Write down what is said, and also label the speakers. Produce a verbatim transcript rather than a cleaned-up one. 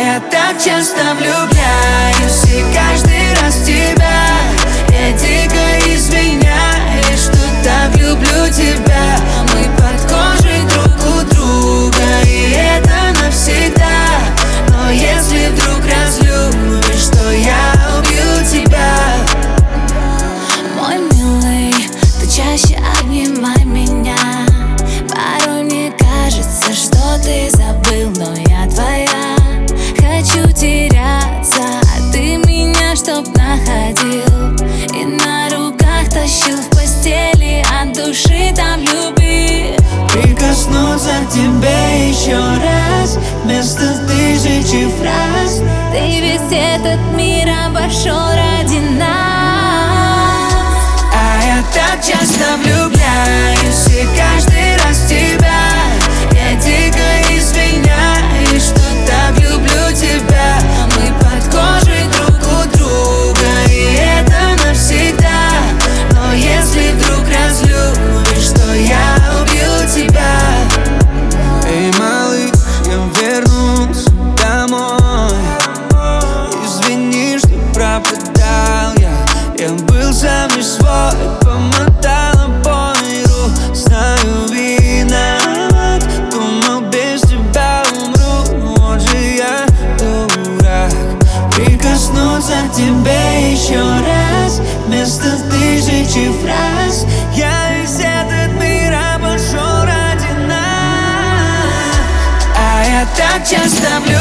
Speaker 1: я так часто влюбляюсь, и каждый раз в тебя. Я дико извиняюсь, что так люблю тебя. Мы под кожей друг у друга, и это навсегда. Но если вдруг разлюбишь, то я убью тебя.
Speaker 2: Мой милый, ты чаще обнимай меня. Порой мне кажется, что ты забыл, но я твоя. Хочу теряться, а ты меня чтоб находил и на руках тащил в постели, от души там любви.
Speaker 1: Прикоснуться к тебе еще раз, вместо тысячи фраз.
Speaker 2: Ты весь этот мир обошел ради нас.
Speaker 1: А я так часто влюбляюсь, и каждый раз в тебя. Я дико извиняюсь, что так люблю тебя. Мы под кожей друг у друга, и это навсегда. Но если вдруг разлюбишь, то я убью тебя.
Speaker 3: Эй, малыш, я вернусь домой. Извини, что пропадал я. Я был сам не свой, помотала по миру. Знаю, виноват, думал, без тебя умру. Вот же я дурак.
Speaker 1: Прикоснуться к тебе еще раз, вместо тысячи фраз.
Speaker 3: Я весь этот мир обошел ради нас.
Speaker 1: А я так часто влюбляюсь.